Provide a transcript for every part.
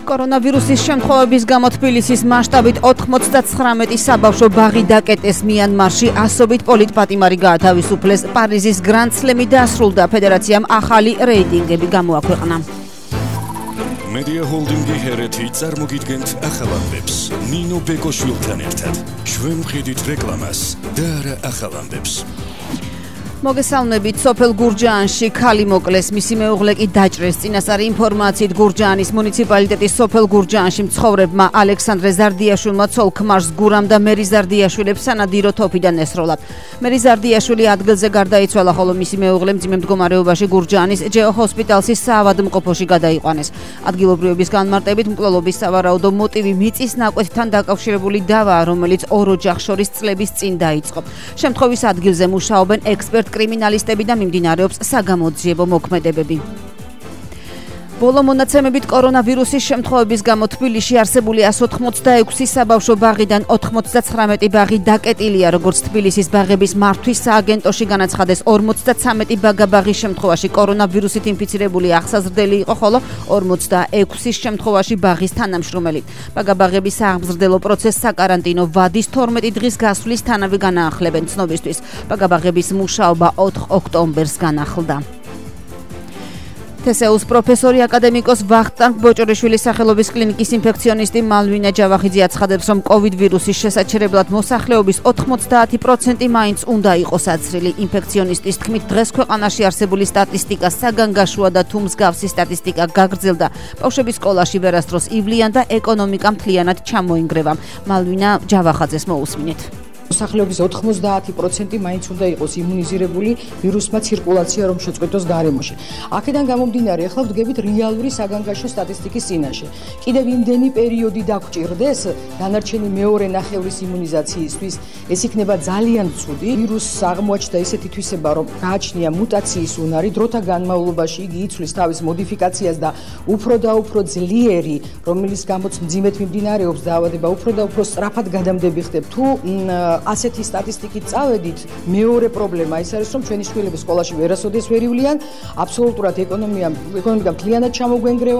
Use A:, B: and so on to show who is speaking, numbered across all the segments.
A: კორონავირუსის შემთხვევების გამო თბილისის მასშტაბით 99 საბავშვო ბაღი დაკეტეს მიანმარში, ასობით პოლიტპატიმარი გაათავისუფლეს, პარიზის გრანდ სლემი დასრულდა, ფედერაციამ ახალი რეიტინგები გამოაქვეყნა.
B: Media Holding-ი ჰერეთი წარმოგიდგენთ ახალამბებს. ნინო ბეკოშვილთან ერთად. ჩვენ ვყიდით რეკლამას და არა ახალამბებს.
A: მოგესალმებით, სოფელ გურჯაანში ქალი მოკლეს, მისი მეუღლე კი დაჭრეს. წინასწარი ინფორმაციით გურჯაანის მუნიციპალიტეტის სოფელ გურჯაანში მცხოვრებმა ალექსანდრე ზარდიაშვილმა ცოლ-ქმარს გურამ და მერი ზარდიაშვილებს სანადირო თოფიდან ესროლა. მერი ზარდიაშვილი ადგილზე გარდაიცვალა, ხოლო მისი მეუღლე მძიმე მდგომარეობაში გურჯაანის ჯეო ჰოსპიტალსის საავადმყოფოში გადაიყვანეს. ადგილობრივების განმარტებით მკვლელობის სავარაუდო მოტივი მიწის ნაკვეთთან დაკავშირებული დავაა, რომელიც ორ ოჯახს შორის წლების წინ დაიწყო. შემთხვევის ადგილზე მუშაობენ ექსპერტ კრიმინალისტები და მიმდინარეობს საგამოძიებო მოქმედებები. ბოლო მონაცემებით კორონავირუსის შემთხვევების გამო თბილისში არსებული 186 საბავშვო ბაღიდან 99 ბაღი დაკეტილია, როგორც თბილისის ბაღების მართვის სააგენტოში განაცხადეს. 53 ბაღის შემთხვევაში კორონავირუსით ინფიცირებული აღსაზრდელი იყო, ხოლო 46 შემთხვევაში ბაღის თანამშრომელი. ბაღების სააღმზრდელო პროცესს საკარანტინო ვადის 12 დღის გასვლის თანავე განაახლებენ. ცნობისთვის, ბაღების მუშაობა 4 ოქტომბერს განახლდა. თესეუს პროფესორი აკადემიკოს ვახტანგ ბოჭორიშვილის სახელობის კლინიკის ინფექციონისტი მალვინა ჯავახიძე აცხადებს, რომ COVID ვირუსის შესაჩერებლად მოსახლეობის 90% მაინც უნდა იყოს აცრილი. ინფექციონისტის თქმით, დღეს ქვეყანაში არსებული სტატისტიკა საგანგაშოა და თუ მსგავსი სტატისტიკა გაგრძელდა, ბავშვები სკოლაში ვერასდროს ივლიან და ეკონომიკა მთლიანად ჩამოინგრევა. მალვინა ჯავახაძეს მოусმინეთ.
C: მოსახლეობის 90% მაინც უნდა იყოს იმუნიზირებული ვირუსმა ცირკულაცია რომ შეწყვეტოს გარემოში. აქედან გამომდინარე, ახლა ვდგებით რეალური საგანგაშო სტატისტიკის წინაშე. კიდევ იმდენი პერიოდი დაგჭირდეს დანარჩენი მეორე ნახევრის იმუნიზაციისთვის, ეს იქნება ძალიან ცუდი. ვირუსს აღმოაჩნდა ესეთი თვისება, რომ გააჩნია მუტაციის უნარი, დროთა განმავლობაში იგი იცვლის თავის მოდიფიკაციას და უფრო და უფრო ძლიერი, რომელიც გამოც მძიმედ მიმდინარეობს დაავადება, უფრო და უფრო სწრაფად გადამდები ხდება. თუ ასეთი სტატისტიკით წავედით, მეორე პრობლემა ის არის, რომ ჩვენი შვილები სკოლაში ვერასოდეს ვერ ივლიან, აბსოლუტურად ეკონომიკა მთლიანად ჩამოგვენგრევა.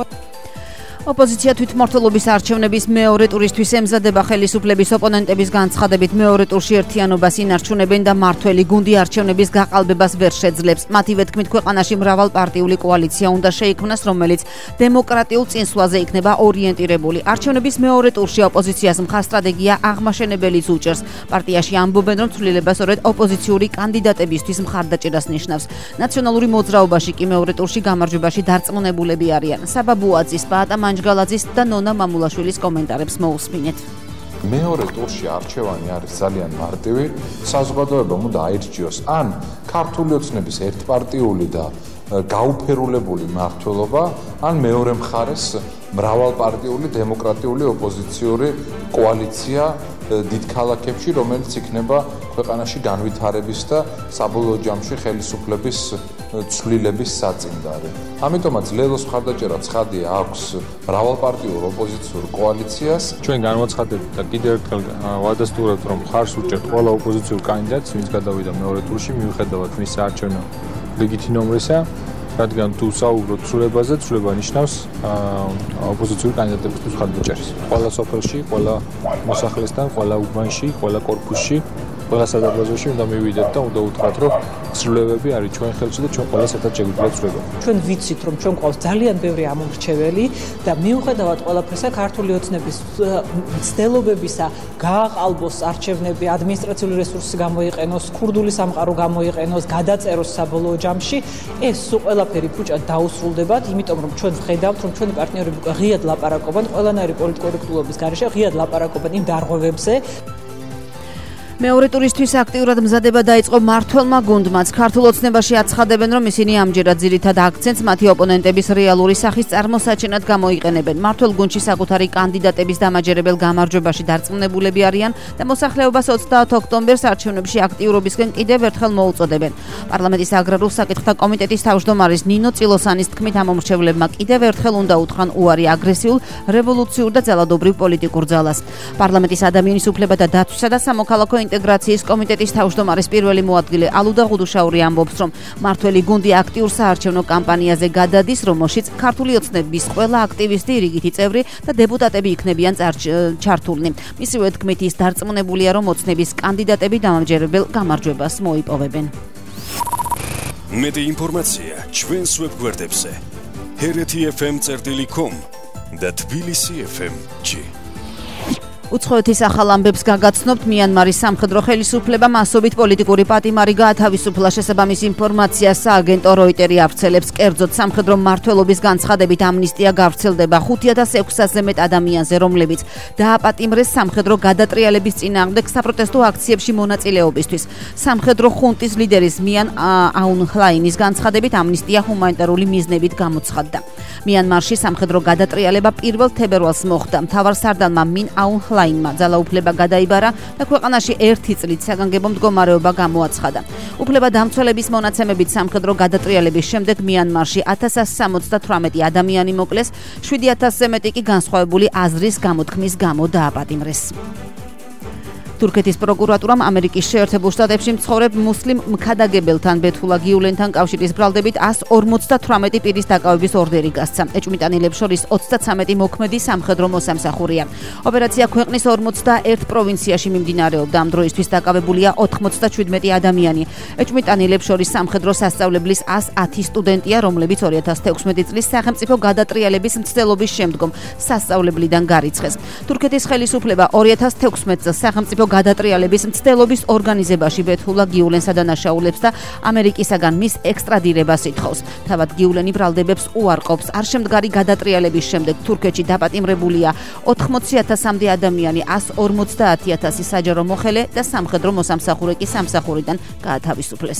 A: ოპოზიცია თვითმმართველობის არჩევნების მეორე ტურისთვის ემზადება. ხელისუფლების ოპონენტების განცხადებით, მეორე ტურში ერთიანობას ინარჩუნებენ და მართველი გუნდი არჩევნების გაყალბებას ვერ შეძლებს. მათივე თქმით, ქვეყანაში მრავალპარტიული კოალიცია უნდა შეიქმნას, რომელიც დემოკრატიულ წინსვლაზე იქნება ორიენტირებული. არჩევნების მეორე ტურში ოპოზიციას მხარსტრატეგია აღმაშენებელიც უჭერს. პარტიაში ამბობენ, რომ ცვლილება სწორედ ოპოზიციური კანდიდატებისთვის მხარდაჭერას ნიშნავს. ნაციონალური მოძრაობაში კი მეორე ტურში გამარჯვებაში დარწმუნებულები არიან. საბა ბუაძის, პაატა მანჯგალაძის და ნონა მამულაშვილის კომენტარებს მოусმინეთ.
D: მეორე ტურში არჩევანი არის ძალიან მარტივი. საზოგადოებამ უნდა აირჩიოს ან ქართული ოცნების ერთპარტიული და გაუფერულებული მმართველობა, ან მეორე მხარეს მრავალპარტიული დემოკრატიული ოპოზიციური კოალიცია დიდ ქალაქებში, რომელიც იქნება ქვეყანაში განვითარების და საბოლოო ჯამში ხელისუფლების ცვლილების საწინდარი. ამიტომაც ლელოს მხარდაჭერა ცხადია აქვს მრავალპარტიულ ოპოზიციურ კოალიციას.
E: ჩვენ განვაცხადეთ და კიდევ ერთხელ ვადასტურებთ, რომ მხარს უჭერთ ყველა ოპოზიციურ კანდიდატს, ვინც გადავიდა მეორე ტურში, მიუხედავად მის საარჩევნო რიგითი ნომრისა, რადგან თუ საუბრობთ ცვლილებაზე, ცვლილება ნიშნავს ოპოზიციური კანდიდატებისთვის მხარდაჭერას. ყველა სოფელში, ყველა მოსახლესთან, ყველა უბანში, ყველა კორპუსში, ყველა სადარბაზოში უნდა მივიდეთ და უნდა უთხრათ, რომ ცვლილებები არის ჩვენ ხელში და ჩვენ ყველას ერთად შეგვიძლია ცვლილება.
C: ჩვენ ვიცით, რომ ჩვენ გვყავს ძალიან ბევრი ამომრჩეველი და მიუხედავად ყველაფრისა, ქართული ოცნების მცდელობებისა გააყალბოს არჩევნები, ადმინისტრაციული რესურსი გამოიყენოს, ქურდული სამყარო გამოიყენოს, გადაწეროს საბოლოო ჯამში, ეს ყველაფერი ფუჭად დაუსრულდებათ, იმიტომ რომ ჩვენ ვხედავთ, რომ ჩვენი პარტნიორები ღიად ლაპარაკობენ, ყველანაირი პოლიტკორექტულობის გარეშე ღიად ლაპარაკობენ იმ დარღვევებზე.
A: მეორე ტურისთვის აქტიურად მზადება დაიწყო მმართველმა გუნდმაც. ქართულ ოცნებაში აცხადებენ, რომ ისინი ამჯერად ძირითად აქცენტს მათი ოპონენტების რეალური სახის წარმოსაჩენად გამოიყენებენ. მმართველ გუნდში საკუთარი კანდიდატების დამაჯერებელ გამარჯვებაში დარწმუნებულები არიან და მოსახლეობას 30 ოქტომბერს არჩევნებში აქტიურობისკენ კიდევ ერთხელ მოუწოდებენ. პარლამენტის აგრარულ საკითხთა კომიტეტის თავმჯდომარის ნინო წილოსანის თქმით, ამომრჩევლებმა კიდევ ერთხელ უნდა უთხრან უარი აგრესიულ, რევოლუციურ და ძალადობრივ პოლიტიკურ ძალას. პარლამენტის ადამიანის უფლებათა დაცვისა და სამოქალაქო ევროინტეგრაციის კომიტეტის თავმჯდომარის პირველი მოადგილე ალუდა ღუდუშაური ამბობს, რომ მართველი გუნდი აქტიურ საარჩევნო კამპანიაზე გადადის, რომელშიც ქართული ოცნების ყველა აქტივისტი, რიგითი წევრი და დეპუტატები იქნებიან ჩართულნი. მისივე თქმით, ის დარწმუნებულია, რომ ოცნების კანდიდატები დამამჯერებელ გამარჯვებას მოიპოვებენ.
B: მეტი ინფორმაცია ჩვენს ვებგვერდებზე hereti.fm.com და tbilisi.fm.g.
A: უცხოეთის ახალ ამბებს გაგაცნობთ. მიანმარის სამხედრო ხელისუფლებამ მასობით პოლიტიკური პატიმარი გაათავისუფლა. შესაბამის ინფორმაციას სააგენტო როიტერი ავრცელებს. კერძოდ, სამხედრო მმართველობის განცხადებით ამნისტია გავრცელდება 5600-ზე მეტ ადამიანზე, რომლებიც დააპატიმრეს სამხედრო გადატრიალების წინააღმდეგ საპროტესტო აქციებში მონაწილეობისთვის. სამხედრო ხუნტის ლიდერის მიან აუნ ჰლაინის განცხადებით ამნისტია ჰუმანიტარული მიზნებით გამოცხადდა. მიანმარში სამხედრო გადატრიალება 1 თებერვალს მოხდა. მთავარსარდალმა მინ აუნ ლაინმა ძალაუფლება გადაიბარა და ქვეყანაში 1 წლით საგანგებო მდგომარეობა გამოაცხადა. უფლებადამცველების მონაცემებით სამხედრო გადატრიალების შემდეგ მიანმარში 1178 ადამიანი მოკლეს, 7000-ზე მეტი კი განსხვავებული აზრის გამოთქმის გამო დააპატიმრეს. თურქეთის პროკურატურამ ამერიკის შეერთებულ შტატებში მცხოვრებ მუსლიმ მქადაგებელთან ბეთულა გიულენთან კავშირის ბრალდებით 158 პირის დაკავების ორდერი გასცა. ეჭვმიტანილებს შორის 33 მოქმედი სამხედრო მოსამსახურეა. ოპერაცია ქვეყნის 41 პროვინციაში მიმდინარეობდა. ამ დროისთვის დაკავებულია 97 ადამიანი. ეჭვმიტანილებს შორის სამხედრო სასწავლებლის 110 სტუდენტია, რომლებიც 2016 წლის სახელმწიფო გადატრიალების მცდელობის შემდგომ სასწავლებლიდან გარიცხეს. თურქეთის ხელისუფლება 2016 წელს სახელმწიფო გადატრიალების მცდელობის ორგანიზებაში ბეთულა გიულენს ადანაშაულებს და ამერიკისაგან მის ექსტრადირებას ითხოვს. თავად გიულენი ბრალდებებს უარყოფს. არშემდგარი გადატრიალების შემდეგ თურქეთში დაპატიმრებულია 80,000-მდე ადამიანი, 150,000 საჯარო მოხელე და სამხედრო მოსამსახურე კი სამსახურიდან გაათავისუფლეს.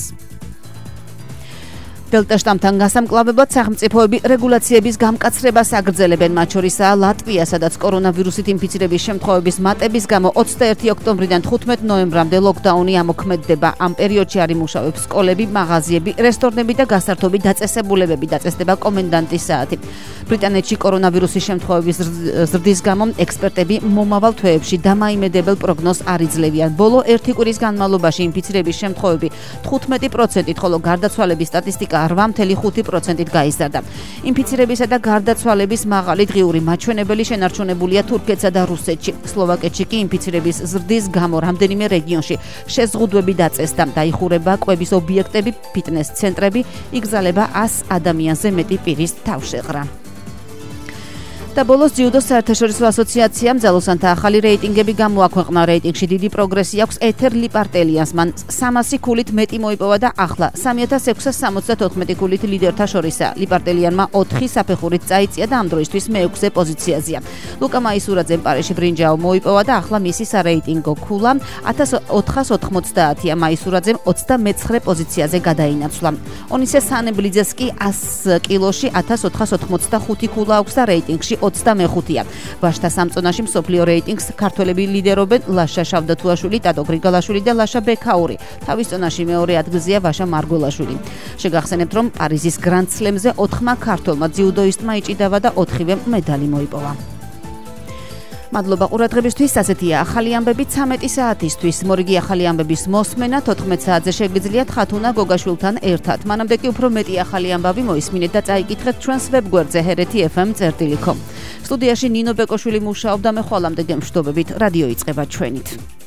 A: დელტა შტამთან გასამკლავებლად სახელმწიფოები რეგულაციების გამკაცრებას აგრძელებენ, მათ შორისაა ლატვია, სადაც კორონავირუსით ინფიცირების შემთხვევების მატების გამო 21 ოქტომბრიდან 15 ნოემბრამდე ლოკდაუნი ამოქმედდება. ამ პერიოდში არ იმუშავებს სკოლები, მაღაზიები, რესტორნები და გასართობი დაწესებულებები, დაწესდება კომენდანტის საათი. ბრიტანეთში კორონავირუსის შემთხვევების ზრდის გამო ექსპერტები მომავალ თვეებში დამაიმედებელ პროგნოზს არ იძლევიან. ბოლო 1 კვირის განმავლობაში ინფიცირების შემთხვევები 15%-ით, ხოლო გარდაცვალების სტატისტიკა 8.5%-ით გაიზარდა. ინფიცირებისა და გარდაცვალების მაღალი დღიური მაჩვენებელი შენარჩუნებულია თურქეთსა და რუსეთში. სლოვაკეთში კი ინფიცირების ზრდის გამო რამდენიმე რეგიონში შეზღუდვები დაწესდა. დაიხურება კვების ობიექტები, ფიტნეს ცენტრები, იგზალება 100 ადამიანზე მეტი პირის თავშეყრა. და ბოლოს ძიუდო საერთაშორისო ასოციაციამ ძალოსანთა ახალი რეიტინგები გამოაქვეყნა. რეიტინგში დიდი პროგრესი აქვს ეთერ ლიპარტელიანს, მან 300 ქულით მეტი მოიპოვა და ახლა 3674 ქულით ლიდერთა შორისაა. ლიპარტელიანმა 4 საფეხურით წაიწია და ამ დროისთვის მე-6 პოზიციაზეა. ლუკა მაისურაძემ პარიში ბრინჯაო მოიპოვა და ახლა მისი სარეიტინგო ქულა 1490-ია. მაისურაძემ 29 პოზიციაზე გადაინაცვლა. ონისე სანებლიძეს კი 100 კილოში 1485 ქულა აქვს და რეიტინგში 25-ია. ვაშთა სამწონაში მსოფლიო რეიტინგს ქართველები ლიდერობენ ლაშა შავდათუაშვილი, ტატო გრიგალაშვილი და ლაშა ბექაური. თავის წონაში მეორე ადგილზეა ვაშა მარგოლაშვილი. შეგახსენებთ, რომ პარიზის გრანდ სლემზე 4 ქართველმა ძიუდოისტმა იჭიდავა და 4 მედალი მოიპოვა. მადლობა ყურადღებისთვის. ასეთია ახალი ამბები 13 საათისთვის. მორიგი ახალი ამბების მოსმენა 14 საათზე შეგიძლიათ ხათუნა გოგაშვილთან ერთად. მანამდე კი უფრო მეტი ახალი ამბავი მოისმინეთ და წაიკითხეთ ჩვენს ვებგვერდზე hereti.fm.com. სტუდიაში ნინო ბეკოშვილი მუშაობდა, მე ხვალამდე გემშვიდობებით. რადიო იწყება ჩვენით.